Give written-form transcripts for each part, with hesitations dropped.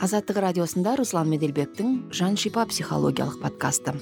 Азаттық радиосында Руслан Меделбектің Жан шипа психологиялық подкасты.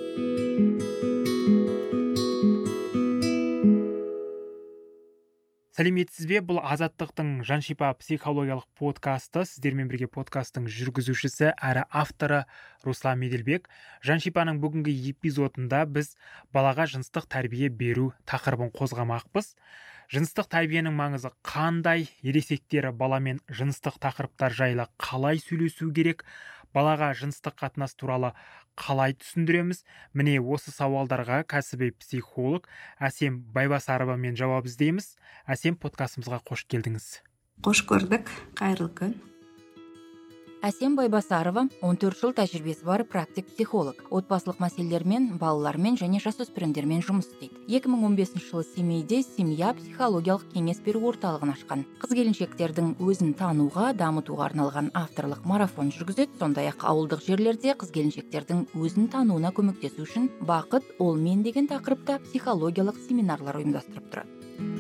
Сәлеметсіз бе? Бұл Азаттықтың Жан шипа психологиялық подкасты. Сіздермен бірге подкасттың жүргізушісі әрі авторы Руслан Меделбек. Жан шипаның бүгінгі эпизодында біз балаға жыныстық тәрбие беру тақырыбын қозғамақпыз. Жыныстық тәрбиенің маңызы қандай, ересектері баламен жыныстық тақырыптар жайлы қалай сөйлесу керек, балаға жыныстық қатынас туралы қалай түсіндіреміз? Міне осы сауалдарға кәсіби психолог Әсем Байбасаровамен жауап іздейміз. Әсем, подкастымызға қош келдіңіз. Қош көрдік, қайырлы күн. Әсем Байбасарова 14 жыл тәжірибесі бар практик психолог. Отбасылық мәселелермен, балалармен және жасөспірімдермен жұмыс істейді. 2015 жылы Семейде семья психологиялық кеңес беру орталығын ашқан. Қыз-келіншектердің өзін тануға, дамытуға арналған авторлық марафон жүргізеді. Сондай-ақ ауылдық жерлерде қыз-келіншектердің өзін тануына көмектесу үшін бақыт, ол мен деген тақырыпта психологиялық семинарлар ұйымдастырып тұрады.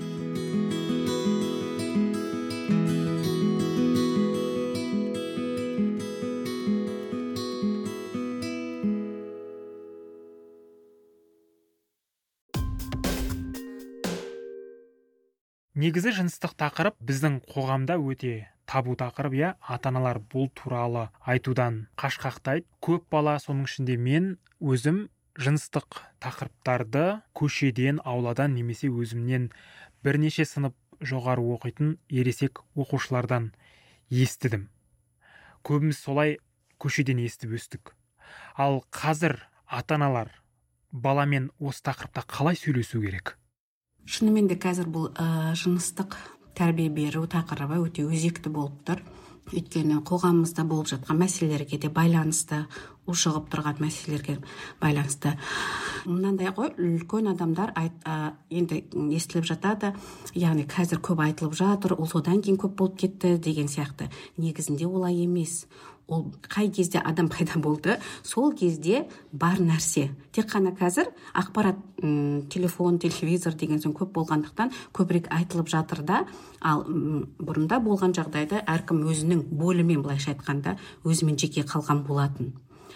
Негізі жыныстық тақырып біздің қоғамда өте табу тақырып, ата-аналар бұл туралы айтудан қашқақтайды. Көп бала, соның ішінде мен өзім жыныстық тақырыптарды көшеден, ауладан немесе өзімнен бірнеше сынып жоғары оқитын ересек оқушылардан естідім. Көбіміз солай көшеден естіп өстік. Ал қазір ата-аналар баламен осы тақырыпта қалай сөйлесу керек? Шынымен де қазір бұл жыныстық тәрбие беру тақырыбы өте өзекті болып тұр. Өйткені қоғамымызда болып жатқан мәселелерге де байланысты, ушығып тұрған мәселелерге байланысты. Мынандай ғой, үлкен адамдар енді естіліп жатады, яғни қазір көп айтылып жатыр, ол содан кейін көп болып кетті деген сияқты. Негізінде олай емес. Ол қай кезде адам пайда болды, сол кезде бар нәрсе. Тек қана қазір ақпарат, телефон, телевизор деген соң көп болғандықтан көбірек айтылып жатыр да, ал бұрында болған жағдайда әркім өзінің бөлімен, былайша айтқанда, өзімен жеке қалған болатын.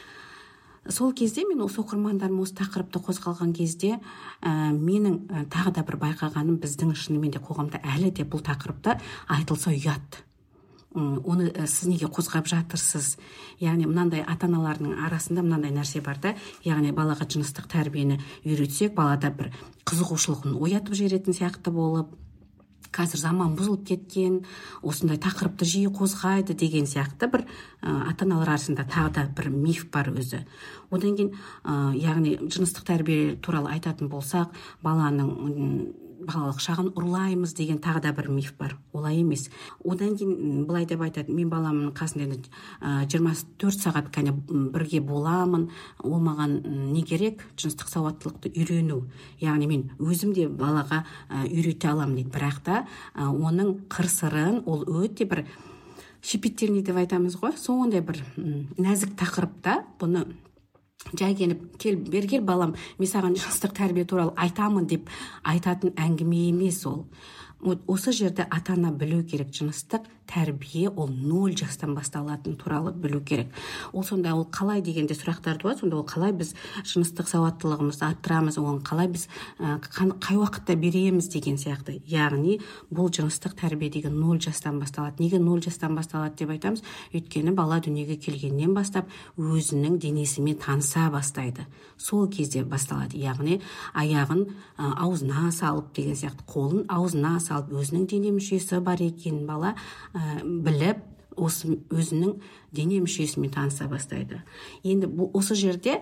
Сол кезде мен осы оқырмандарым осы тақырыпты қозғалған кезде менің тағы да бір байқағаным, біздің шынымен де қоғамда әлі де бұл тақырыпта айтылса ұят. Оны сіз неге қозғап жатырсыз? Яғни мынандай ата-аналардың арасында мынандай нәрсе бар да, яғни балаға жыныстық тәрбиені үйретсек, балада бір қызығушылығын оятып жіберетін сияқты болып, қазір заман бұзылып кеткен, осындай тақырыпты жиі қозғайды деген сияқты бір ата-аналар арасында тағы да бір миф бар өзі. Одан кейін, яғни жыныстық тәрбие туралы айтатын болсақ, балалық шағын ұрлаймыз деген тағы да бір миф бар. Олай емес. Одан кейін былай деп айтады, мен баламның қасында 24 сағат кәне бірге боламын, ол маған не керек? Жыныстық сауаттылықты үйрену. Яғни мен өзім де балаға үйрете аламын дейді. Бірақ та оның қыр-сырын ол өте бір шепеттеріне деп айтамыз ғой, сондай бір нәзік тақырыпта бұны жай кел бергел балам, мен саған жыныстық тәрбие туралы айтамын деп айтатын әңгіме емес ол. Осы жерде ата-ана білу керек, жыныстық тәрбие ол 0 жастан басталатын туралы білу керек. Ол сонда ол қалай дегенде сұрақтар туады, сонда ол қалай біз жыныстық сауаттылығымызды арттырамыз, оны қалай біз қай уақытта береміз деген сияқты. Яғни бұл жыныстық тәрбие деген 0 жастан басталады. Неге 0 жастан басталады деп айтамыз? Өйткені бала дүниеге келгеннен бастап өзінің денесімен таныса бастайды. Сол кезде басталады. Яғни аяғын аузына салып деген сияқты, қолын аузына салып, өзінің дене мүшесі бар екенін бала біліп, өзінің дене мүшесімен таныса бастайды. Енді осы жерде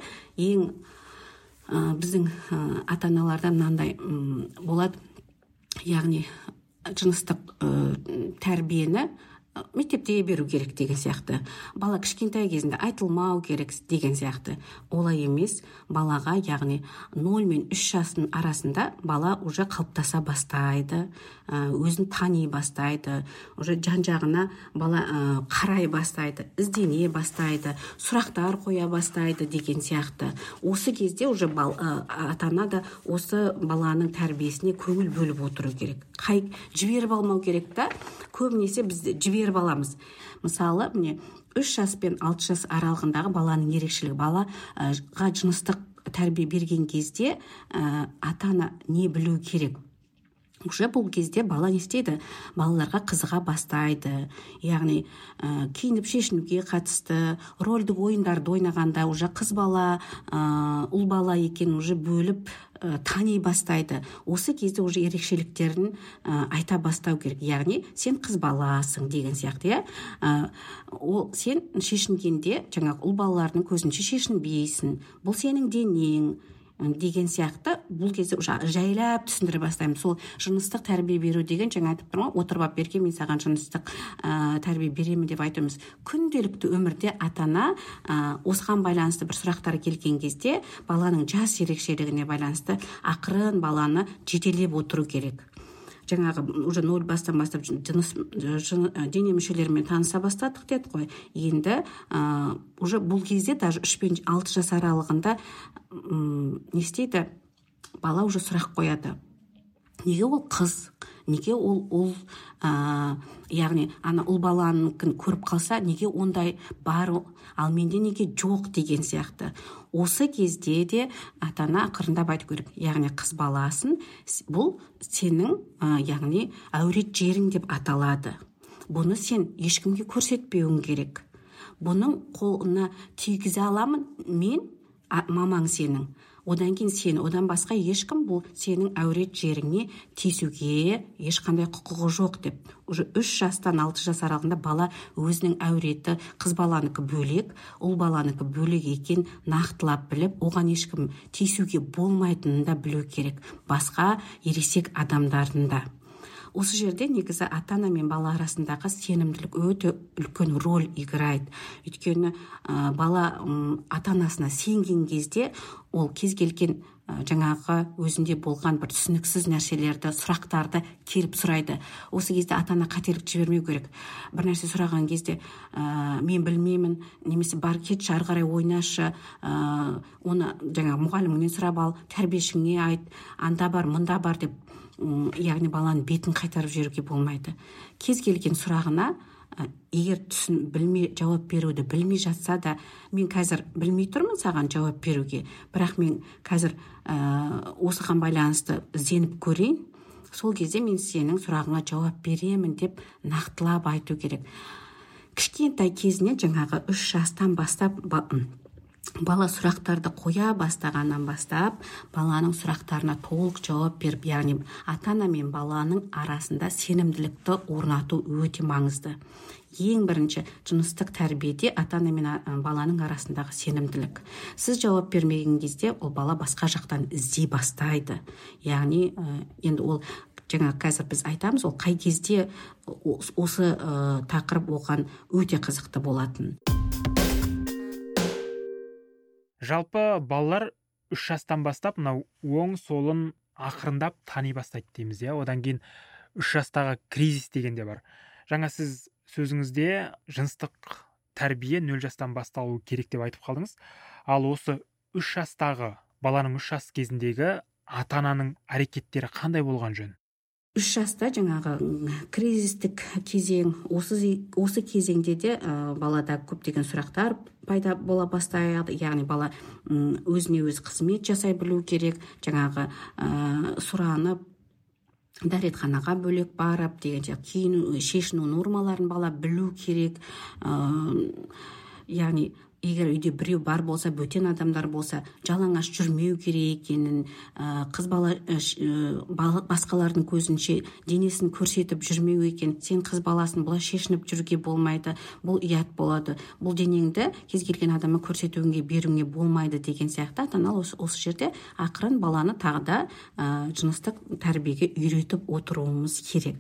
біздің ата-аналарда мынандай болады, яғни жыныстық тәрбиені мектепте беру керек деген сияқты. Бала кішкентай кезінде айтылмау керек деген сияқты. Олай емес, балаға, яғни 0 мен 3 жастың арасында бала уже қалыптаса бастайды, өзін тани бастайды, уже жан-жағына бала қарай бастайды, іздене бастайды, сұрақтар қоя бастайды деген сияқты. Осы кезде уже ата-ана да осы баланың тәрбиесіне көңіл бөліп отыру керек. Жіберіп алмау керек та, көбінесе біз жіберіп аламыз. Мысалы, міне 3 жас пен 6 жас аралығындағы баланың ерекшелігі, балаға жыныстық тәрбие берген кезде ата-ана не білу керек? Уже бұл кезде бала не істейді? Балаларға қызыға бастайды. Яғни киініп шешінуге қатысты, рольдік ойындарды ойнағанда уже қыз бала, ұл бала екенін уже бөліп тани бастайды. Осы кезде уже ерекшеліктерін айта бастау керек. Яғни сен қыз баласың деген сияқты, ол сен шешінгенде жаңағы ұл балалардың көзінше шешінбейсің. Бұл сенің денең деген сияқты бұл кезде жайлап түсіндіре бастаймын. Сол жыныстық тәрбие беру деген, жаңа айтып тұрмын, отырып алып берген мен саған жыныстық тәрбие беремін деп айтамыз. Күнделікті өмірде ата-ана осыған байланысты бір сұрақтар келген кезде баланың жас ерекшелігіне байланысты ақырын баланы жетелеп отыру керек. Жаңағы уже 0 бастан бастап дене мүшелерімен таныса бастадық деді ғой. Енді уже бұл кезде даже 3 пен 6 жас аралығында не істейді? Бала уже сұрақ қояды. Неге ол қыз? Неге ол яғни ұл баланыкін көріп қалса, неге ондай бар, ал менде неге жоқ деген сияқты. Осы кезде де ата-ана ақырындап айту керек. Яғни қыз баласын, бұл сенің яғни әурет жерің деп аталады. Бұны сен ешкімге көрсетпеуің керек. Бұның қолына тигізе аламын мен, мамаң сенің. Одан кейін сен, одан басқа ешкім бұл сенің әурет жеріңе тиісуге ешқандай құқығы жоқ деп. Уже 3 жастан 6 жас аралығында бала өзінің әуреті, қыз баланыкі бөлек, ұл баланыкі бөлек екен нақтылап біліп, оған ешкім тиісуге болмайтынын да білу керек. Басқа ересек адамдардың да. Осы жерде негізі ата-ана мен бала арасындағы сенімділік өте үлкен роль играйды. Өйткені бала ата-анасына сенген кезде ол кез келген жаңағы өзінде болған бір түсініксіз нәрселерді, сұрақтарды келіп сұрайды. Осы кезде ата-ана қателік жібермеу керек. Бір нәрсе сұраған кезде мен білмеймін, немесе бар кетші, ары қарай ойнашы, оны жаңағы мұғаліміңнен сұрап ал, тәрбиешіңе айт, анда бар, мұнда бар деп, яғни баланың бетін қайтарып жіберуге болмайды. Кез келген сұрағына егер жауап беруді білмей жатса да, мен қазір білмей тұрмын саған жауап беруге, бірақ мен қазір осыған байланысты ізденіп көрейін, сол кезде мен сенің сұрағыңа жауап беремін деп нақтылап айту керек. Кішкентай кезінен жаңағы 3 жастан бастап бала сұрақтарды қоя бастағаннан бастап, баланың сұрақтарына толық жауап беріп, яғни ата-ана мен баланың арасында сенімділікті орнату өте маңызды. Ең бірінші жыныстық тәрбиеде ата-ана мен баланың арасындағы сенімділік. Сіз жауап бермеген кезде ол бала басқа жақтан іздей бастайды. Яғни енді ол жаңа қазір біз айтамыз, ол қай кезде осы тақырып оған өте қызықты болатын. Жалпы балалар 3 жастан бастап мынау оң солын ақырындап тани бастайды дейміз, одан кейін 3 жастағы кризис деген де бар. Жаңа сіз сөзіңізде жыныстық тәрбие 0 жастан басталу керек деп айтып қалдыңыз. Ал осы 3 жастағы баланың 3 жас кезіндегі ата-ананың әрекеттері қандай болған жөн? 3 жаста жаңағы кризистік кезең, осы кезеңде де балада көптеген сұрақтар пайда бола бастайды. Яғни бала өзіне өз қызмет жасай білу керек, жаңағы сұранып дәретханаға бөлек барып деген киіну, шешіну нормаларын бала білу керек. Яғни егер үйде біреу бар болса, бөтен адамдар болса, жалаңаш жүрмеу керек екенін, қыз бала басқалардың көзінше денесін көрсетіп жүрмеу екен, сен қыз баласын бұлай шешініп жүруге болмайды, бұл ұят болады, бұл денеңді кез келген адамға көрсетуіңе беруіңе болмайды деген сияқты ата-ана осы жерде ақырын баланы тағы да жыныстық тәрбиеге үйретіп отыруымыз керек.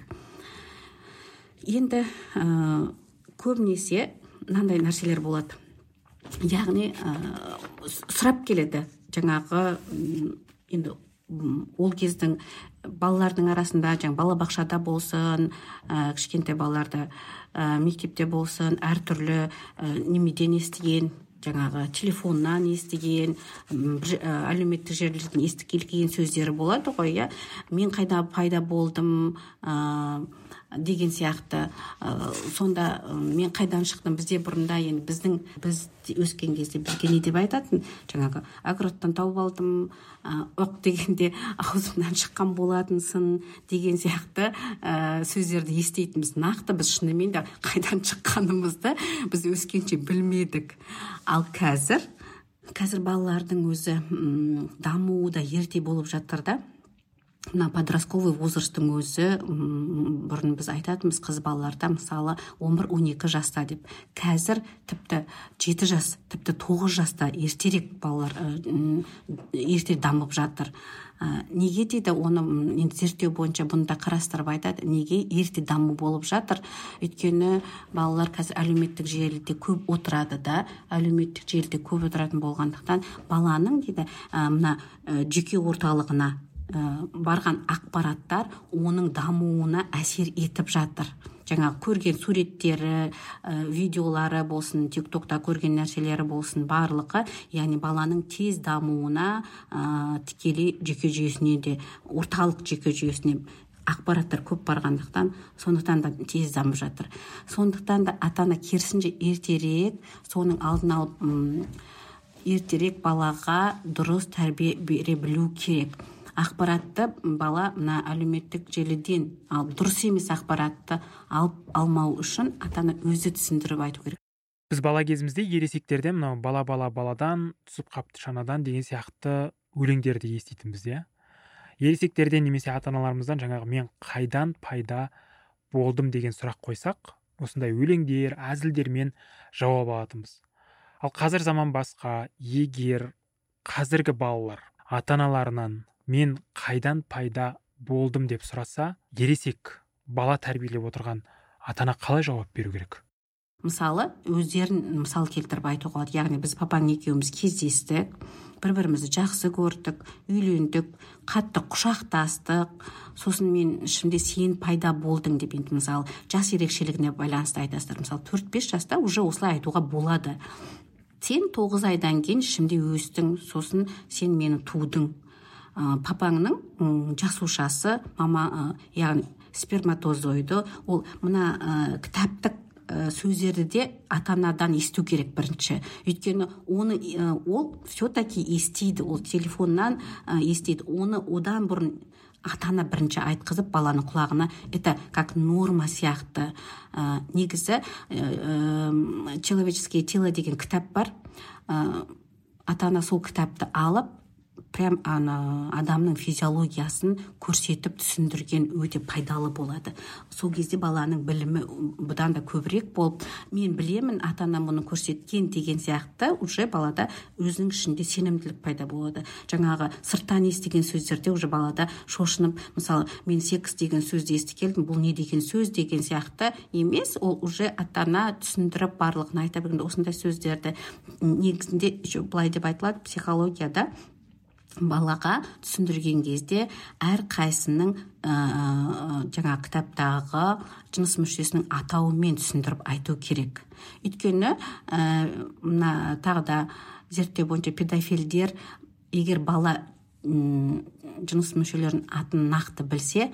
Енді көбінесе мынандай нәрселер болады. Яғни сұрап келеді жаңағы енді ол кездің балалардың арасында, балабақшада болсын, кішкентай балаларда мектепте болсын, әртүрлі немеден естіген, жаңағы телефоннан естіген, әлеуметтік жерлерден естіп келген сөздері болады ғой, мен қайда пайда болдым, деген сияқты. Сонда мен қайдан шықтым, бізде бұрында енді біз өскен кезде бізге не деп айтатын, жаңағы огородтан тауып алдым, оқ дегенде аузымнан шыққан болатынсың деген сияқты сөздерді естейтінбіз. Нақты біз шынымен де қайдан шыққанымызды біз өскенше білмедік. Ал қазір балалардың өзі дамуы да ерте болып жатыр да. Мына подростковый возрасттың өзі, бұрын біз айтатынбыз қыз балаларда мысалы 11-12 жаста деп. Қазір тіпті 7 жас, тіпті 9 жаста ертерек балалар ерте дамып жатыр. Неге дейді, оны зерттеу бойынша бұнда қарастырып айтады, неге ерте даму болып жатыр? Өйткені балалар қазір әлеуметтік желіде көп отырады да, әлеуметтік желіде көп отыратын болғандықтан баланың дейді мына жүйке орталығына барған ақпараттар оның дамуына әсер етіп жатыр. Жаңағы көрген суреттері, видеолары болсын, тиктокта көрген нәрселері болсын, барлығы, яғни баланың тез дамуына тікелей жүйке жүйесіне де, орталық жүйке жүйесіне ақпараттар көп барғандықтан, сондықтан да тез дамып жатыр. Сондықтан да ата-ана керісінше ертерек соның алдын алып, ертерек балаға дұрыс тәрбие бере білу керек. Ақпаратты бала мына әлеуметтік желіден дұрыс емес ақпаратты алмау үшін ата-ана өзі түсіндіріп айту керек. Біз бала кезімізде ересектерден мынау баладан түсіп қапты шанадан деген сияқты өлеңдерді еститінбіз, иә. Ересектерден немесе ата-аналарымыздан жаңағы мен қайдан пайда болдым деген сұрақ қойсақ, осындай өлеңдер, әзілдермен жауап алатынбыз. Ал қазір заман басқа, егер қазіргі балалар ата-аналарынан мен қайдан пайда болдым деп сұраса, ересек бала тәрбиелеп отырған ата-ана қалай жауап беру керек? Мысалы, өздерін мысал келтіріп айтуға болады. Яғни біз папаң екеуміз кездестік, бір-бірімізді жақсы көрдік, үйлендік, қатты құшақтастық, сосын мен ішімде сен пайда болдың деп, енді мысалы жас ерекшелігіне байланысты айтасыздар. Мысалы 4-5 жаста уже осылай айтуға болады. Сен 9 айдан кейін ішімде өстің, сосын сен мені тудың. Папаңның жасушасы, яғни сперматозоиды, ол мына кітаптық сөздерді де ата-анадан есту керек бірінші. Өйткені ол все-таки естиді, ол телефоннан естиді. Оны одан бұрын ата-ана бірінші айтқызып баланың құлағына, это как норма сияқты. Негізі «Человеческое тело» деген кітап бар. Ата-ана сол кітапты алып, прям адамның физиологиясын көрсетіп түсіндірген өте пайдалы болады. Сол кезде баланың білімі бұдан да көбірек болып, мен білемін, ата-анам мұны көрсеткен деген сияқты, уже балада өзінің ішінде сенімділік пайда болады. Жаңағы сырттан естіген сөздерде уже балада шошынып, мысалы, мен секс деген сөзді ести келдім, бұл не деген сөз деген сияқты емес, ол уже ата-ана түсіндіріп барлығын айта білгенде осындай сөздерді. Негізінде былай деп айтылады психологияда, балаға түсіндірген кезде әр қайсының жаңа кітаптағы жыныс мүшесінің атауымен түсіндіріп айту керек. Өйткені тағы да зерттеу бойынша педофилдер, егер бала жыныс мүшелерінің атын нақты білсе,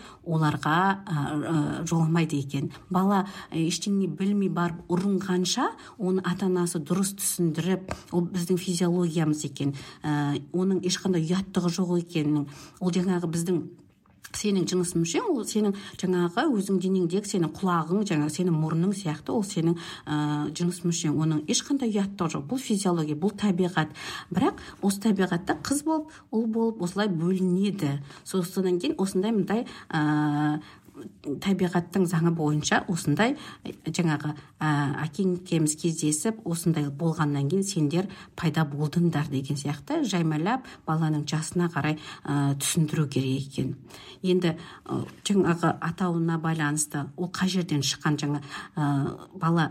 оларға жоламайды екен. Бала ештеңе білмей барып ұрынғанша, оны ата-анасы дұрыс түсіндіріп, ол біздің физиологиямыз екен, оның ешқандай ұяттығы жоқ екенін, ол жаңағы біздің сенің жыныс мүшең, ол сенің жаңағы өзің денеңдегі сенің құлағың, жаңағы сенің мұрның сияқты, ол сенің жыныс мүшең, оның ешқандай ұяттығы жоқ. Бұл физиология, бұл табиғат. Бірақ осы табиғатта қыз болып, ұл болып осылай бөлінеді. Содан кейін осындай мындай табиғаттың заңы бойынша осындай жаңағы әкең екеуміз кездесіп осындай болғаннан кейін сендер пайда болдыңдар деген сияқты жаймалап баланың жасына қарай түсіндіру керек екен. Енді жаңағы атауына байланысты ол қай жерден шыққан, жаңа бала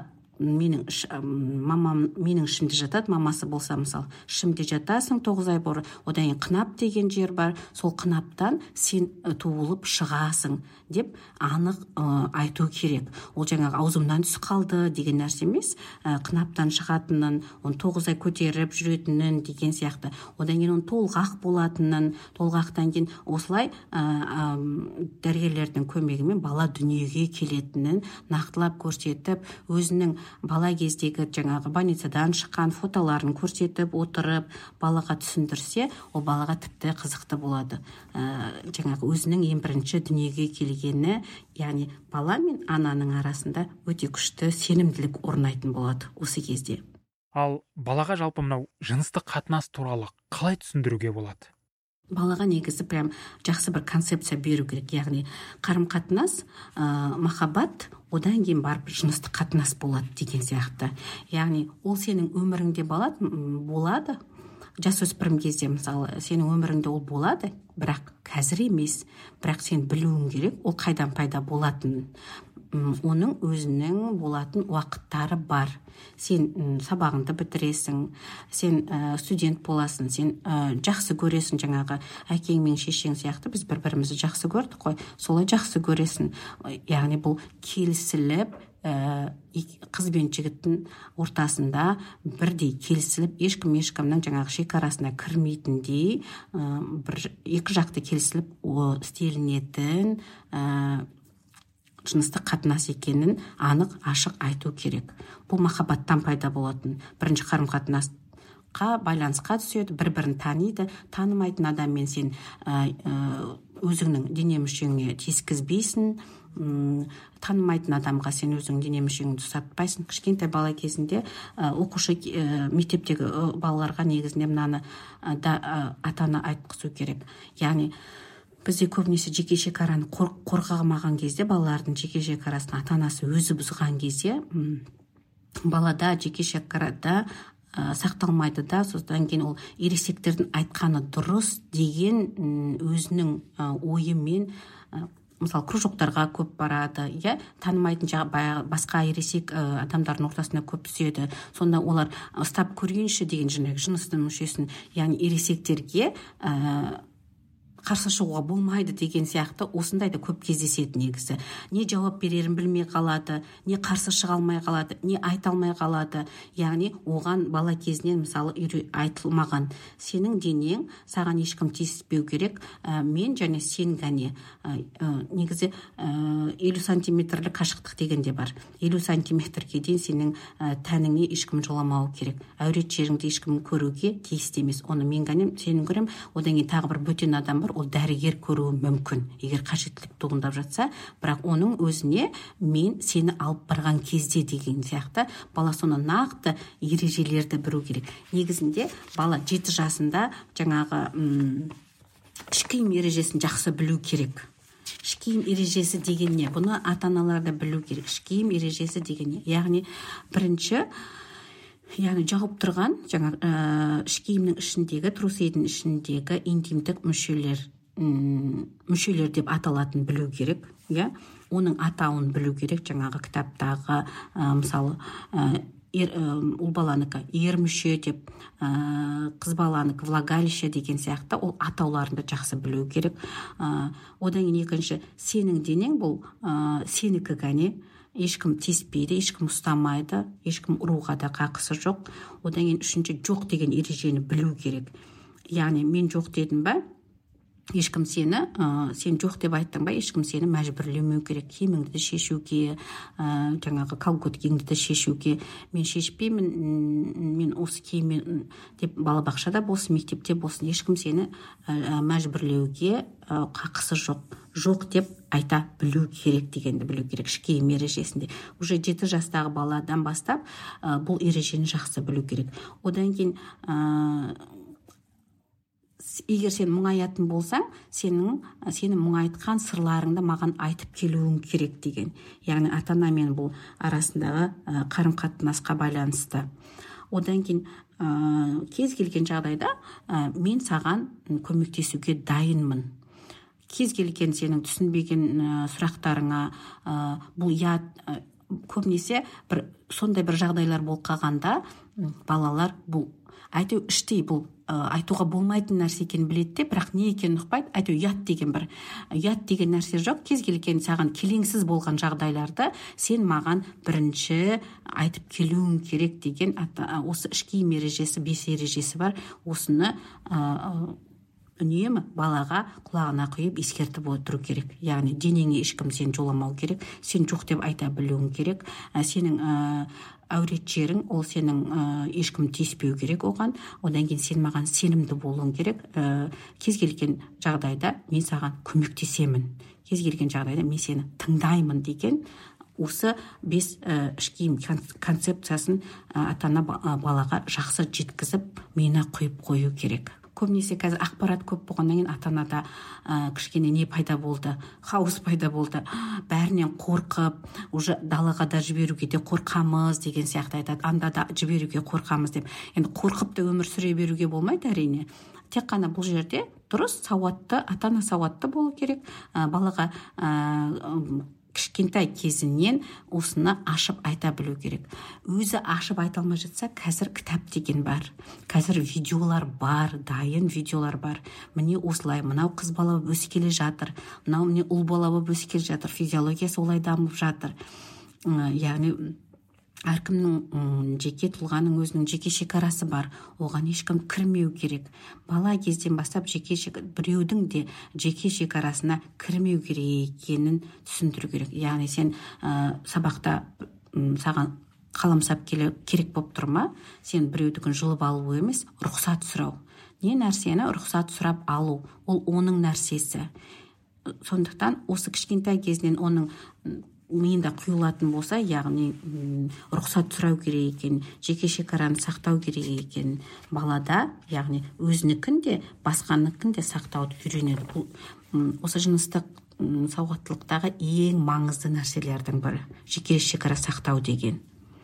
мамам менің ішімде жатады, мамасы болса мысалы ішімде жатасың 9 ай бұрын, одан кейін қынап деген жер бар, сол қынаптан сен туылып шығасың деп анық айту керек. Ол жаңағы аузымнан түс қалды деген нәрсе емес, қынаптан шығатынын, оны 9 ай көтеріп жүретінін деген сияқты. Одан кейін оны толғақ болатынын, толғақтан кейін осылай дәрігерлердің көмегімен бала дүниеге келетінін нақтылап көрсетіп, өзінің бала кездегі жаңағы больницадан шыққан фотоларын көрсетіп отырып, балаға түсіндірсе, ол балаға тіпті қызықты болады. Жаңағы өзінің ең бірінші дүниеге келгені, яғни бала мен ананың арасында өте күшті сенімділік орнайтын болады осы кезде. Ал балаға жалпы мынау жыныстық қатынас туралы қалай түсіндіруге болады? Балаға негізі прям жақсы бір концепция беру керек, яғни қарым-қатынас, махаббат, одан кейін барып жыныстық қатынас болады деген сияқты. Яғни ол сенің өміріңде болады, жасөспірім кезде мысалы сенің өміріңде ол болады, бірақ қазір емес, бірақ сен білуің керек, ол қайдан пайда болатынын. Оның өзінің болатын уақыттары бар. Сен сабағыңды бітіресің, сен студент боласың, сен жақсы көресің, жаңағы әкең мен шешең сияқты біз бір-бірімізді жақсы көрдік қой, солай жақсы көресің. Яғни бұл келісіліп, қыз бен жігіттің ортасында бірдей келісіліп, ешкімнің жаңағы шекарасына кірмейтіндей, екі жақты келісіліп істелінетін жыныстық қатынас екенін анық ашық айту керек. Бұл махаббаттан пайда болатын. Бірінші қарым-қатынасқа байланысқа түседі, бір-бірін таниды. Танымайтын адаммен сен өзіңнің дене мүшеңе тиіскізбейсің, танымайтын адамға сен өзің дене мүшеңді ұстатпайсың. Кішкентай бала кезінде оқушы мектептегі балаларға негізінде мынаны ата-ана айтқызу керек. Яғни бізде көбінесе жеке шекараны қорғамаған кезде, балалардың жеке шекарасын ата-анасы өзі бұзған кезде, балада жеке шекарада сақталмайды да, содан кейін ол ересектердің айтқаны дұрыс деген өзінің ойымен, мысалы кружоктарға көп барады, танымайтын басқа ересек адамдардың ортасына көп түседі. Сонда олар ұстап көргенші деген жыныстың мүшесін, яғни ересектерге қарсы шығуға болмайды деген сияқты осындайда көп кездеседі негізі. Не жауап берерін білмей қалады, не қарсы шыға алмай қалады, не айта алмай қалады. Яғни оған бала кезінен мысалы айтылмаған, сенің денең саған ешкім тиіспеу керек, мен және сен ғана. Негізі 50 сантиметрлік қашықтық деген де бар. 50 сантиметрге дейін сенің тәніңе ешкім жоламауы керек. Әурет жеріңді ешкім көруге тиісті емес. Оны мен ғана, сенің көрем, одан кейін тағы бір бөтен адам бар, ол дәрігер көруі мүмкін, егер қажеттілік туындап жатса, бірақ оның өзіне мен сені алып барған кезде деген сияқты бала соны нақты ережелерді білу керек. Негізінде бала 7 жасында жаңағы ішкиім ережесін жақсы білу керек. Ішкиім ережесі деген не? Бұны ата-аналар да білу керек. Ішкиім ережесі деген не? Яғни бірінші, яғни жауып тұрған ішкиімнің ішіндегі, трусейдің ішіндегі интимдік мүшелер деп аталатын білу керек. Оның атауын білу керек. Жаңағы кітаптағы мысалы ұл баланыкі ер мүше деп, қыз баланыкі влагалище деген сияқты ол атауларында жақсы білу керек. Одан кейін екінші, сенің денең бұл сенікі ғана, ешкім тиіспейді, ешкім ұстамайды, ешкім ұруға да қақысы жоқ. Одан кейін үшінші, жоқ деген ережені білу керек. Яғни мен жоқ дедім ба, ешкім сен жоқ деп айттың ба, ешкім сені мәжбүрлемеу керек. Киіміңді де шешуге, жаңағы колготкеңді де шешуге, мен шешпеймін, мен осы киіммен деп балабақшада болсын, мектепте болсын, ешкім сені мәжбүрлеуге қақысы жоқ деп айта білу керек дегенді білу керек. Ішкиім ережесінде уже 7 жастағы баладан бастап бұл ережені жақсы білу керек. Одан кейін егер сен мұңаятын болсаң, сені мұңайтқан сырларыңды маған айтып келуің керек деген. Яғни ата-ана мен бұл арасындағы қарым-қатынасқа байланысты. Одан кейін кез келген жағдайда мен саған көмектесуге дайынмын. Кез келген сенің түсінбеген сұрақтарыңа, бұл көбінесе сондай бір жағдайлар болып қалғанда балалар бұл әйтеу іштей бұл айтуға болмайтын нәрсе екенін біледі де, бірақ не екенін ұқпайды. Әйтеу ұят деген нәрсе жоқ. Кез келген саған келеңсіз болған жағдайларды сен маған бірінші айтып келуің керек деген осы іш киім ережесі, 5 ережесі бар. Осыны үнемі балаға құлағына құйып ескертіп отыру керек. Яғни денеңе ешкім сен жоламау керек, сен жоқ деп айта білуің керек. Сенің әурет жерің, ол сенің ешкім тиіспеу керек оған. Одан кейін сен маған сенімді болуың керек. Кез келген жағдайда мен саған көмектесемін. Кез келген жағдайда мен сені тыңдаймын деген осы 5 іш киім концепциясын ата-ана балаға жақсы жеткізіп миына құйып қою керек. Көбінесе қазір ақпарат көп болғаннан кейін ата-анада кішкене не пайда болды, хаос пайда болды. Бәрінен қорқып, уже далаға да жіберуге де қорқамыз деген сияқты айтады. Анда да жіберуге қорқамыз деп. Енді қорқып та өмір сүре беруге болмайды әрине. Тек қана бұл жерде дұрыс, сауатты, ата-ана сауатты болу керек. Балаға кішкентай кезінен осыны ашып айта білу керек. Өзі ашып айта алмай жатса, қазір кітап деген бар. Қазір видеолар бар, дайын видеолар бар. Міне осылай, мынау қыз бала өсіп келе жатыр. Мынау міне ұл бала өсіп келе жатыр. Физиологиясы олай дамып жатыр. Яғни әркімнің жеке тұлғаның өзінің жеке шекарасы бар. Оған ешкім кірмеу керек. Бала кезден бастап біреудің де жеке шекарасына кірмеу керек екенін түсіндіру керек. Яғни сен сабақта саған қаламсап керек болып тұр ма? Сен біреудікін жұлып алу емес, рұқсат сұрау. Не нәрсені рұқсат сұрап алу? Ол оның нәрсесі. Сондықтан осы кішкентай кезінен оның миында құйылатын болса, яғни рұқсат сұрау керек екен, жеке шекараны сақтау керек екен балада, яғни өзінікін де басқаныкін де сақтауды үйренеді. Бұл осы жыныстық сауаттылықтағы ең маңызды нәрселердің бірі, жеке шекара сақтау деген.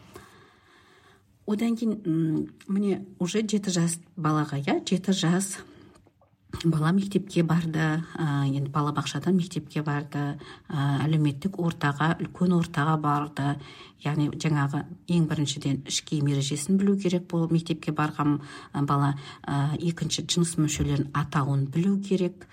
Одан кейін міне уже 7 жас балаға, 7 жас бала мектепке барды, енді балабақшадан мектепке барды, әлеуметтік ортаға, үлкен ортаға барды. Яғни жаңағы ең біріншіден іш киім ережесін білу керек, бұл мектепке барған бала. Екінші, жыныс мүшелерінің атауын білу керек.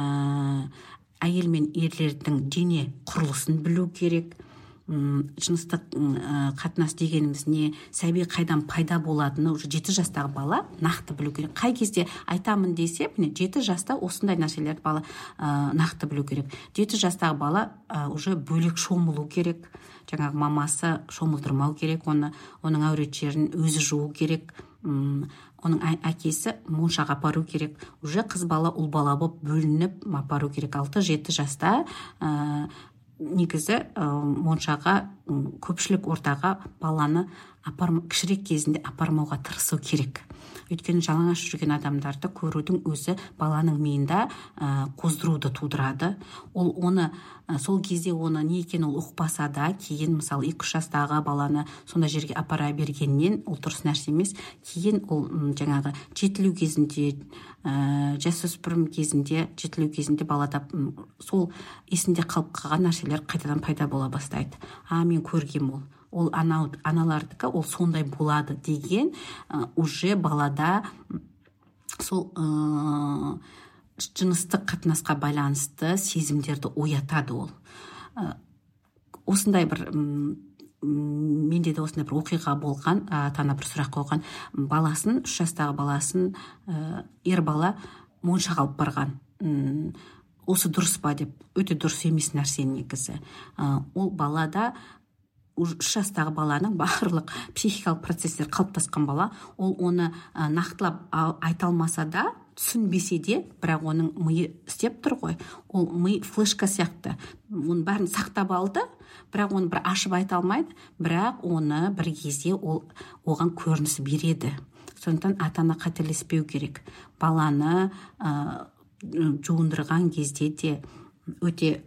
Әйел мен ерлердің дене құрылысын білу керек. Жыныстық қатынас дегеніміз не, сәби қайдан пайда болатыны уже 7 жастағы бала нақты білу керек. Қай кезде айтамын десе, 7 жаста осындай нәрселерді бала нақты білу керек. 7 жастағы бала уже бөлек шомылу керек. Жаңағы мамасы шомылдырмау керек, оның әурет жерін өзі жуу керек. Оның әкесі моншаға апару керек. Уже қыз бала, ұл бала болып бөлініп апару керек. 6-7 жаста негізі моншаға, көпшілік ортаға баланы кішірек кезінде апармауға тырысу керек. Өйткені жалаңаш жүрген адамдарды көрудің өзі баланың миында қоздыруды тудырады. Ол сол кезде оны не екен ол ұқпаса да, кейін мысалы 2-3 жастағы баланы сонда жерге апара бергеннен ол дұрыс нәрсе емес. Кейін ол жаңағы жетілу кезінде, жасөспірім кезінде, жетілу кезінде балада сол есінде қалып қалған нәрселер қайтадан пайда бола бастайды. Мен көргем ол аналардікі, ол сондай болады деген уже балада сол жыныстық қатынасқа байланысты сезімдерді оятады ол. Осындай бір менде де осындай бір оқиға болған, ата-ана бір сұрақ қойған, 3 жастағы баласын ер бала моншаға алып барған. Осы дұрыс па деп, өте дұрыс емес нәрсе негізі. Ол балада 3 жастағы баланың барлық психикалық процестер қалыптасқан бала, ол оны нақтылап айта алмаса да, түсінбесе де, бірақ оның миы істеп тұр ғой. Ол ми флешка сияқты. Оның бәрін сақтап алды, бірақ оны бір ашып айта алмайды, бірақ оны бір кезде оған көрініс береді. Сондықтан ата-ана қателеспеу керек. Баланы жуындырған кезде де өте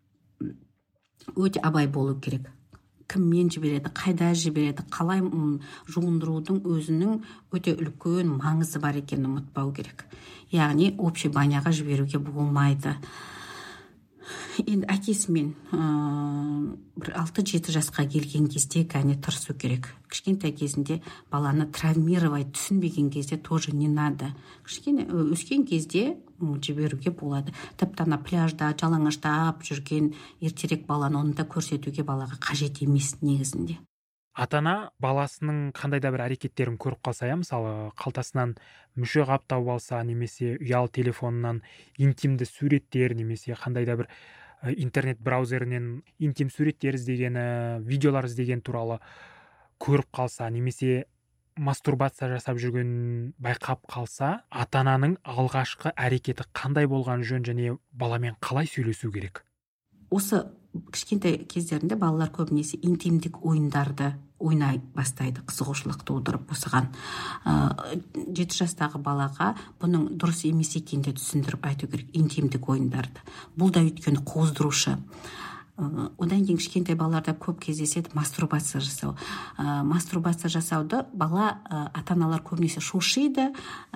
абай болу керек. Кіммен жібереді, қайда жібереді, қалай жуындырудың өзінің өте үлкен маңызы бар екенін ұмытпау керек. Яғни общий баняға жіберуге болмайды. Енді әкесімен бір 6-7 жасқа келген кезде кәне тырысу керек. Кішкентай кезінде баланы травмировать түсінбеген кезде тоже не надо. Кішкене өскен кезде жіберуге болады. Тіпті ана пляжда жалаңаштап жүрген ертерек баланы оны да көрсетуге балаға қажет емес негізінде. Ата-ана баласының қандай да бір әрекеттерін көріп қалса, мысалы қалтасынан мүше қап тауып алса, немесе ұялы телефонынан интимді суреттер, немесе қандай да бір интернет браузерінен интим суреттер іздегені, видеолар іздеген туралы көріп қалса, немесе мастурбация жасап жүргенін байқап қалса, ата-ананың алғашқы әрекеті қандай болған жөн және баламен қалай сөйлесу керек? Осы кішкентай кездерінде балалар көбінесе интимдік ойындарды ойнай бастайды, қызығушылық тудырып осыған. 7 жастағы балаға бұның дұрыс емес екенін түсіндіріп айту керек, интимдік ойындарды. Бұл да өйткені қоздырушы. Одан кейін кішкентай балаларда көп кездеседі мастурбация жасау. Мастурбация жасауды бала ата-аналар көбінесе шошиды,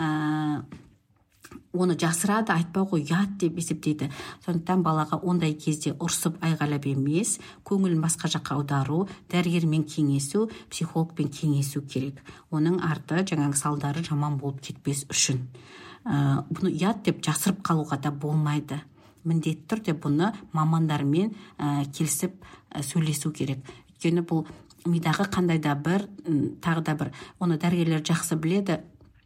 оны жасырады, айтпауға ұят деп есептейді. Сондықтан балаға ондай кезде ұрсып айғайлап емес, көңілін басқа жаққа аудару, дәрігермен кеңесу, психологпен кеңесу керек. Оның арты жаңағы салдары жаман болып кетпес үшін. Бұны ұят деп жасырып қалуға да болмайды. Міндетті түрде бұны мамандармен келісіп сөйлесу керек. Өйткені бұл мидағы қандай да бір, тағы да бір, оны дәрігерлер жақсы біледі,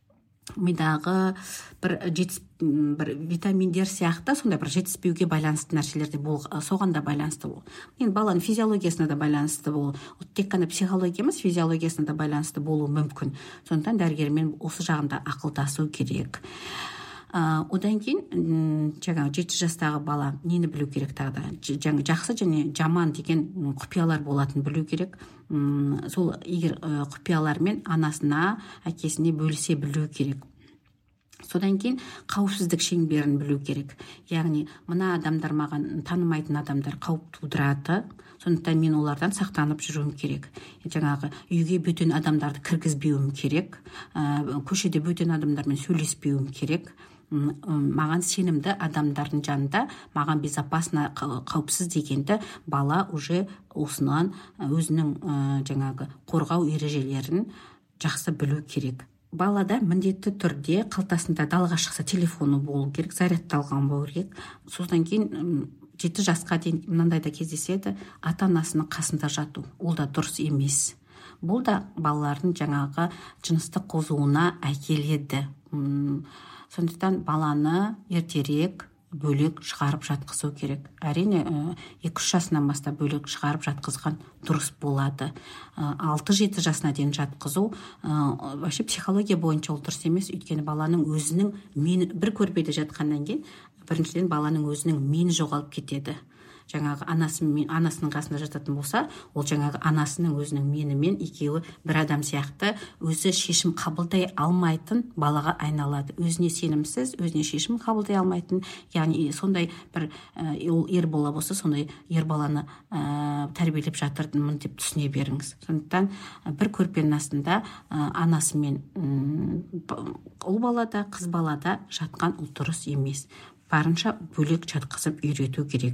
мидағы бір витаминдер сияқты сондай бір жетіспеуге байланысты нәрселерде соған да байланысты бол. Енді баланың физиологиясына да байланысты бол. Тек қана психология емес, физиологиясына да байланысты болуы мүмкін. Сондықтан дәрігермен осы жағында ақылдасу керек. Одан кейін жаңағы 7 жастағы бала нені білу керек тағы да? Жақсы және жаман деген құпиялар болатын білу керек. Сол егер құпиялармен анасына, әкесіне бөлісе білу керек. Содан кейін қауіпсіздік шеңберін білу керек. Яғни мына адамдар маған танымайтын адамдар қауіп тудырады. Сондықтан мен олардан сақтанып жүруім керек. Жаңағы үйге бөтен адамдарды кіргізбеуім керек. Көшеде бөтен адамдармен сөйлеспеуім керек. Маған сенімді адамдардың жанында маған безопасно, қауіпсіз дегенді бала уже осынан өзінің жаңағы қорғау ережелерін жақсы білу керек. Балада міндетті түрде қалтасында далаға шықса телефоны болу керек, зарядталған болу керек. Содан кейін 7 жасқа дейін мынандай да кездеседі, ата-анасының қасында жату. Ол да дұрыс емес. Бұл да балалардың жаңағы жыныстық қозуына әкеледі. Сондықтан баланы ертерек бөлек шығарып жатқызу керек. Әрине 2-3 жасынан бастап бөлек шығарып жатқызған дұрыс болады. 6-7 жасына дейін жатқызу вообще психология бойынша ол дұрыс емес. Өйткені баланың өзінің мені бір көрпеде жатқаннан кейін біріншіден баланың өзінің мені жоғалып кетеді. Жаңағы анасының қасында жататын болса, ол жаңағы анасының өзінің менімен екеуі бір адам сияқты өзі шешім қабылдай алмайтын балаға айналады. Өзіне сенімсіз, өзіне шешім қабылдай алмайтын, яғни сондай бір ол ер бала болса, сондай ер баланы тәрбиелеп жатырмын деп түсіне беріңіз. Сондықтан бір көрпенің астында анасымен ұл балада, қыз балада жатқан ол дұрыс емес. Барынша бөлек жатқызып үйрету керек.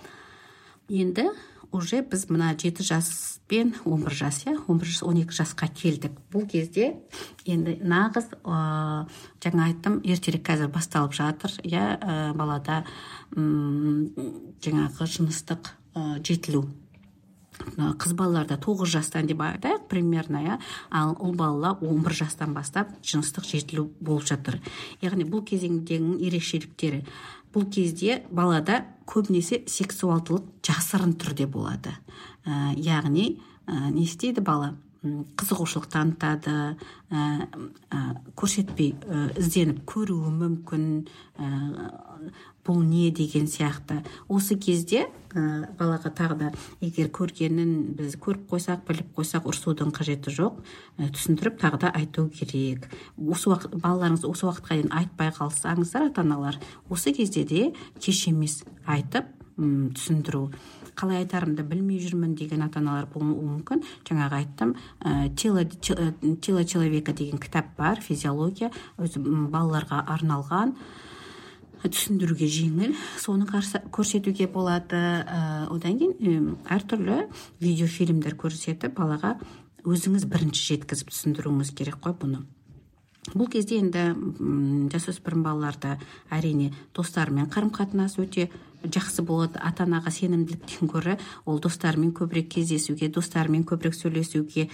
Енді уже біз мына 7 жас пен 11 жас, 11-12 жасқа келдік. Бұл кезде енді нағыз жаңа айттым, ертерек қазір басталып жатыр, балада жаңағы жыныстық жетілу. Қыз балаларда 9 жастан деп айтайық примерно, ал ұл балалар 11 жастан бастап жыныстық жетілу болып жатыр. Яғни бұл кезеңдегі ерекшеліктері. Бұл кезде балада көбінесе сексуалдылық жасырын түрде болады. Яғни не істейді бала? Қызығушылық танытады, көрсетпей ізденіп көруі мүмкін, бұл не деген сияқты. Осы кезде балаға тағы да егер көргенін біз көріп қойсақ, біліп қойсақ, ұрсудың қажеті жоқ, түсіндіріп тағы да айту керек. Балаларыңыз осы уақытқа дейін айтпай қалсаңыздар, ата-аналар, осы кезде де кеш емес айтып түсіндіру. Қалай айтарымды білмей жүрмін деген ата-аналар болуы мүмкін. Жаңағы айттым, тело человека деген кітап бар, физиология, өзі балаларға арналған. түсіндіруге жеңіл, соны көрсетуге болады. Одан кейін әртүрлі видеофильмдер көрсетіп балаға өзіңіз бірінші жеткізіп түсіндіруіңіз керек қой бұны. Бұл кезде енді жасөспірім балаларда әрине достарымен қарым-қатынас өте жақсы болады. Ата-анаға сенімділіктен гөрі ол достарымен көбірек кездесуге, достарымен көбірек сөйлесуге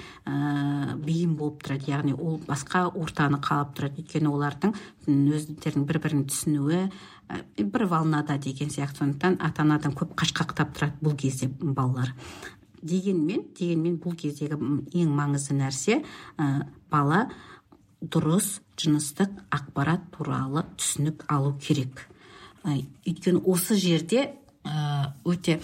бейім болып тұрады. Яғни ол басқа ортаны қалап тұрады. Өйткені олардың өздерінің бір-бірін түсінуі бір волнада деген сияқты. Сондықтан ата-анадан көп қашқақтап тұрады бұл кезде балалар. Дегенмен бұл кездегі ең маңызды нәрсе бала дұрыс жыныстық ақпарат туралы түсінік алу керек. Өйткені осы жерде өте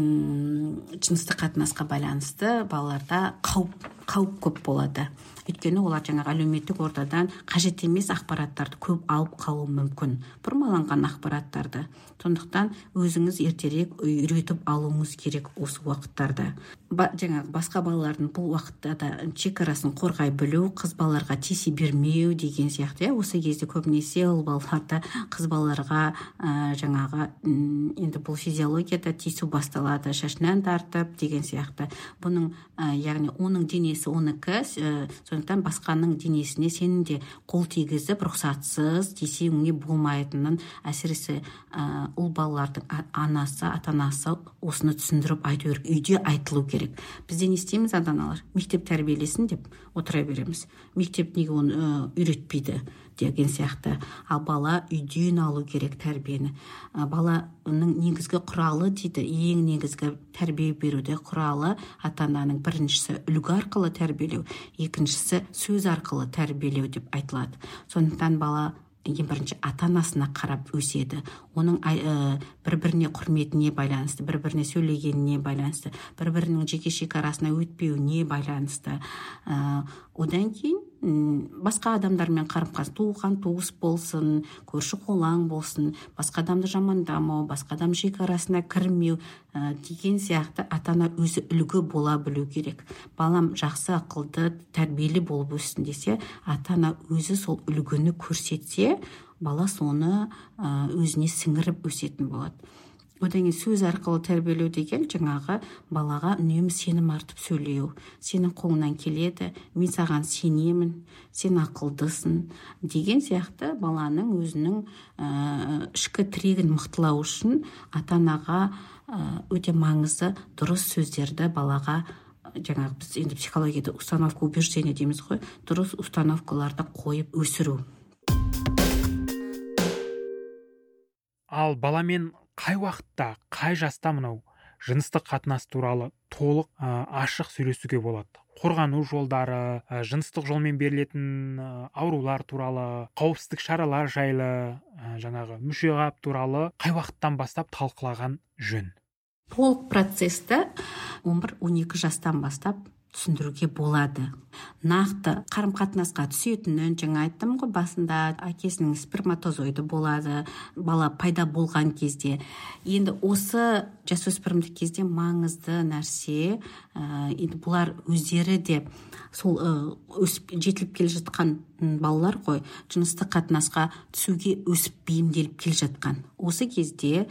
жыныстық қатынасқа байланысты балаларда қауіп көп болады. Өйткені олар жаңағы әлеуметтік ортадан қажет емес ақпараттарды көп алып қалуы мүмкін, бұрмаланған ақпараттарды. Сондықтан өзіңіз ертерек үйретіп алуыңыз керек осы уақыттарда. Жаңағы басқа балалардың бұл уақытта да шекарасын қорғай білу, қыз балаларға тиісе бермеу деген сияқты. Осы кезде көбінесе ол балаларда қыз балаларға жаңағы енді бұл физиологияда тиісу басталады, шашынан тартып деген сияқты. Бұның яғни оның денесі оныкі, сондықтан басқаның денесіне сенің де қол тигізіп рұқсатсыз тиісуіңе болмайтынын әсіресе ұл балалардың анасы, ата-анасы осыны түсіндіріп айту керек, үйде айтылу керек. Бізде не істейміз ата-аналар? Мектеп тәрбиелесін деп отыра береміз. Мектеп неге оны үйретпейді деген сияқты. Ал бала үйден алу керек тәрбиені. Баланың негізгі құралы дейді, ең негізгі тәрбие беруде құралы ата-ананың біріншісі үлгі арқылы тәрбиелеу, екіншісі сөз арқылы тәрбиелеу деп айтылады. Сондықтан бала ең бірінші ата-анасына қарап өседі. Оның бір-біріне құрметіне байланысты, бір-біріне сөйлегеніне байланысты, бір-бірінің жеке шекарасына өтпеуіне байланысты. Одан кейін басқа адамдармен қарым-қатынас, туған туыс болсын, көрші қолаң болсын, басқа адамды жамандамау, басқа адам шекарасына кірмеу деген сияқты ата-ана өзі үлгі бола білу керек. Балам жақсы, ақылды, тәрбиелі болып өссін десе, ата-ана өзі сол үлгіні көрсетсе, бала соны өзіне сіңіріп өсетін болады. Одан кейін сөз арқылы тәрбиелеу деген жаңағы балаға үнемі сенім артып сөйлеу. Сенің қолыңнан келеді, мен саған сенемін, сен ақылдысың деген сияқты баланың өзінің ішкі тірегін мықтылау үшін ата-анаға өте маңызды дұрыс сөздерді балаға, жаңағы біз енді психологияда установка убеждения дейміз ғой, дұрыс установкаларды қойып өсіру. Ал баламен қай уақытта, қай жаста мынау жыныстық қатынас туралы толық ашық сөйлесуге болады? Қорғану жолдары, жыныстық жолмен берілетін аурулар туралы, қауіпсіздік шаралар жайлы, жаңағы мүшеқап туралы қай уақыттан бастап талқылаған жөн? Толық процесті 11-12 жастан бастап түсіндіруге болады. Нақты қарым-қатынасқа түсетінін жаңа айттым ғой, басында әкесінің сперматозоиды болады, бала пайда болған кезде. Енді осы жасөспірімдік кезде маңызды нәрсе, енді бұлар өздері де сол өсіп жетіліп келе жатқан балалар ғой, жыныстық қатынасқа түсуге өсіп бейімделіп келе жатқан. Осы кезде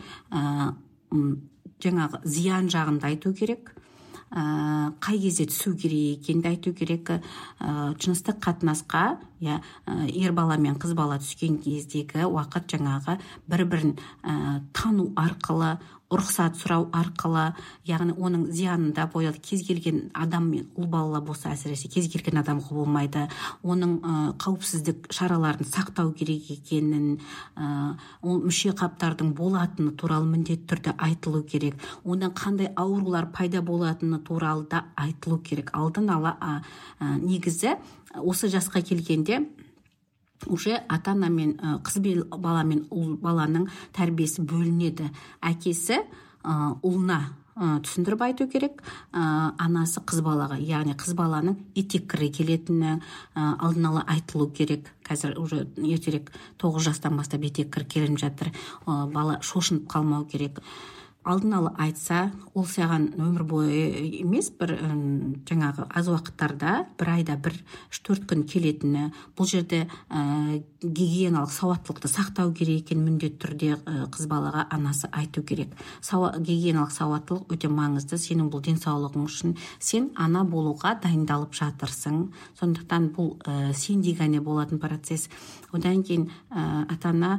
жаңағы зиян жағында айту керек, қай кезде түсу керек екенді айту керек. Жыныстық қатынасқа ер бала мен қыз бала түскен кездегі уақыт жаңағы бір-бірін тану арқылы, рұқсат сұрау арқылы, яғни оның зиянында болады. Кез келген адам мен ұл бала болса әсіресе кез келген адамға болмайды. Оның қауіпсіздік шараларын сақтау керек екенін, ол мүше қаптардың болатыны туралы міндетті түрде айтылу керек. Онdan қандай аурулар пайда болатыны туралы да айтылу керек. Алдын ала негізі осы жасқа келгенде уже ата-ана мен қыз бала мен ұл баланың тәрбиесі бөлінеді. Әкесі ұлына түсіндіріп айту керек, анасы қыз балаға, яғни қыз баланың етеккірі келетіні алдын ала айтылу керек. Қазір уже ертерек 9 жастан бастап етеккір келіп жатыр. Бала шошынып қалмау керек. алдын ала айтса, ол саған өмір бойы емес, бір жаңағы аз уақыттарда, бір айда 1-4 күн келетіні, бұл жерде гигиеналық сауаттылықты сақтау керек екен, міндетті түрде қыз балаға анасы айту керек. Гигиеналық сауаттылық өте маңызды. Сенің бұл денсаулығың үшін сен ана болуға дайындалып жатырсың. Сондықтан бұл сенде ғана болатын процесс. Одан кейін ата-ана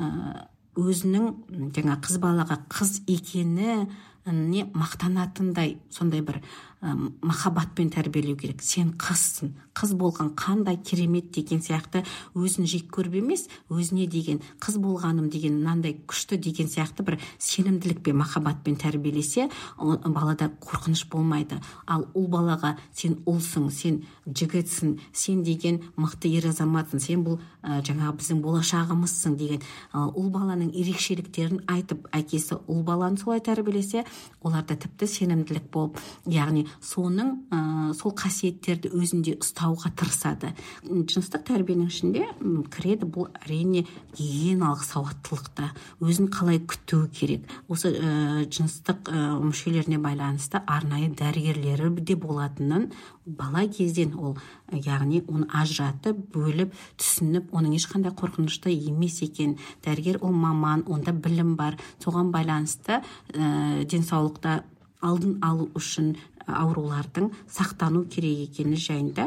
өзінің жаңа қыз балаға қыз екені не мақтанатындай сондай бір махаббатпен тәрбиелеу керек. Сен қызсың, қыз болған қандай керемет деген сияқты өзін жек көріп емес, өзіне деген қыз болғаным деген мынандай күшті деген сияқты бір сенімділікпен, махаббатпен тәрбиелесе, балада қорқыныш болмайды. Ал ұл балаға сен ұлсың, сен жігітсің, сен деген мықты ер азаматсың, сен бұл жаңағы біздің болашағымызсың деген ұл баланың ерекшеліктерін айтып, әкесі ұл баланы солай тәрбиелесе, оларда тіпті сенімділік болып, яғни сол қасиеттерді өзінде ұстауға тырысады. Жыныстық тәрбиенің ішінде кіреді бұл әрине гигиеналық сауаттылықта, өзін қалай күту керек. Осы жыныстық мүшелеріне байланысты арнайы дәрігерлері де болатынын бала кезден ол, яғни оны ажыратып, бөліп, түсініп, оның ешқандай қорқынышты емес екен. Дәрігер ол маман, онда білім бар. Соған байланысты денсаулықта алдын алу үшін аурулардың сақтану керек екені жайында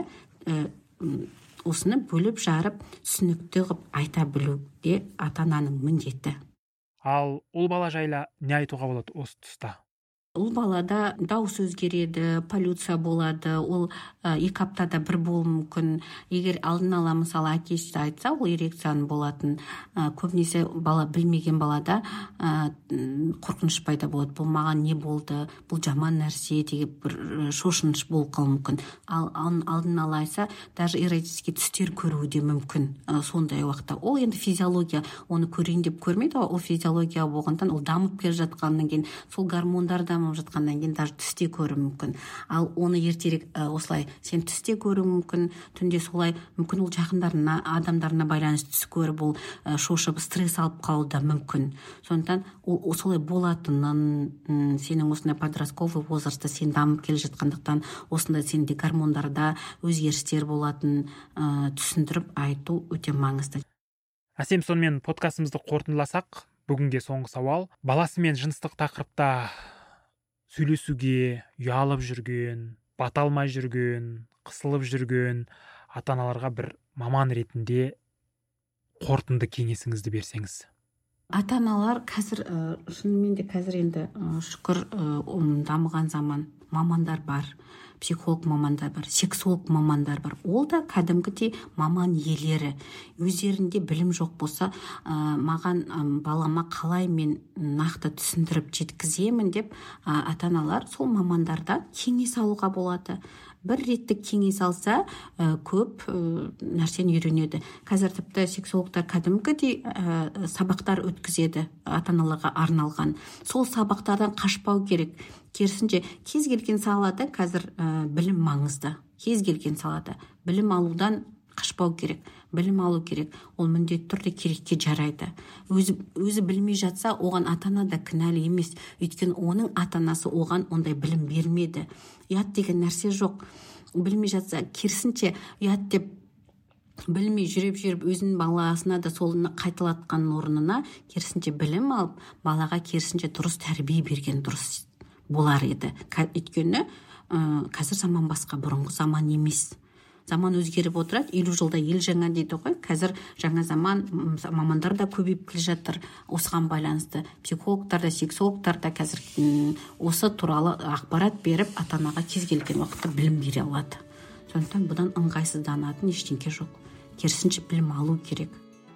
осыны бөліп жарып түсінікті қылып айта білу де ата-ананың міндеті. Ал ұл бала жайлы не айтуға болады осы тұста? Ұл балада дауыс өзгереді, полюция болады, ол 2 аптада бір болуы мүмкін. Егер алдын ала мысалы әкесі айтса, ол эрекцияның болатын. Көбінесе бала білмеген балада қорқыныш пайда болады. Бұл маған не болды? Бұл жаман нәрсе деген бір шошыныш болуы мүмкін. Ал алдын ала айтса, даже эротический түстер көруі де мүмкін сондай уақытта. Ол енді физиология, оны көрейін деп көрмейді, ол физиология болғандан, ол дамып келе жатқаннан кейін, сол гормондар жатқаннан кейін даже түсте көруі мүмкін. Ал оны ертерек осылай сен түсте көруі мүмкін, түнде солай мүмкін, ол жақындарына, адамдарына байланысты түс көріп, ол шошып стресс алып қалуы да мүмкін. Сондықтан ол солай болатынын, сенің осындай подростковый возрастта сен дамып келе жатқандықтан, осындай сенде гормондарда өзгерістер болатын түсіндіріп айту өте маңызды. Әсем, сонымен подкастымызды қорытындыласақ, бүгінге соңғы сауал: баласымен жыныстық тақырыпта сөйлесуге ұялып жүрген, бата алмай жүрген, қысылып жүрген ата-аналарға бір маман ретінде қорытынды кеңесіңізді берсеңіз. Ата-аналар қазір шынымен де қазір енді шүкір дамыған заман, мамандар бар, психолог мамандар бар, сексолог мамандар бар. Ол да кәдімгідей маман иелері. Өздерінде білім жоқ болса, маған балама қалай мен нақты түсіндіріп жеткіземін деп ата-аналар сол мамандардан кеңес алуға болады. Бір реттік кеңес алса, көп нәрсені үйренеді. Қазір тіпті сексологтар кәдімгідей сабақтар өткізеді ата-аналарға арналған. Сол сабақтардан қашпау керек. Керісінше, кез келген салада қазір білім маңызды. Кез келген салада білім алудан қашпау керек. Білім алу керек. Ол міндетті түрде керекке жарайды. Өзі білмей жатса, оған ата-ана да кінәлі емес. Өйткені оның ата-анасы оған ондай білім бермеді. Ұят деген нәрсе жоқ. Білмей жатса, керісінше ұят деп білмей жүріп өзінің баласына да солыны қайталатқан орнына керісінше білім алып, балаға керісінше дұрыс тәрбие берген дұрыс болар еді. Өйткені қазір заман басқа, бұрынғы заман емес. Заман өзгеріп отырады, 50 жылда ел жаңа дейді ғой. Қазір жаңа заман, мамандар да көбейіп келе жатыр. Осыған байланысты психологтар да, сексологтар да қазір осы туралы ақпарат беріп, ата-анаға кез келген уақытта білім бере алады. Сондықтан бұдан ыңғайсызданатын ештеңе жоқ. Керісінше білім алу керек.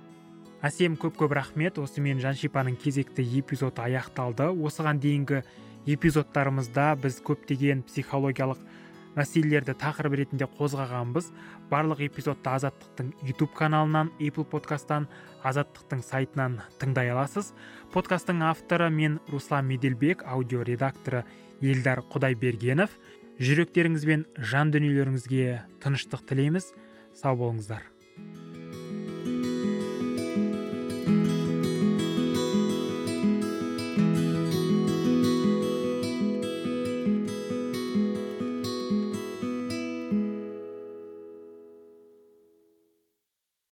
Әсем, көп рахмет. Осымен Жаншипаның кезекті эпизоды аяқталды. Осыған дейінгі эпизодтарымызда біз көптеген психологиялық мәселелерді тақырып ретінде қозғағанбыз. Барлық эпизодты Азаттықтың YouTube каналынан, Apple подкасттан, Азаттықтың сайтынан тыңдай аласыз. Подкасттың авторы мен Руслан Меделбек, аудио редакторы Елдар Құдайбергенов. Жүректеріңіз бен жан дүниелеріңізге тыныштық тілейміз. Сау болыңыздар.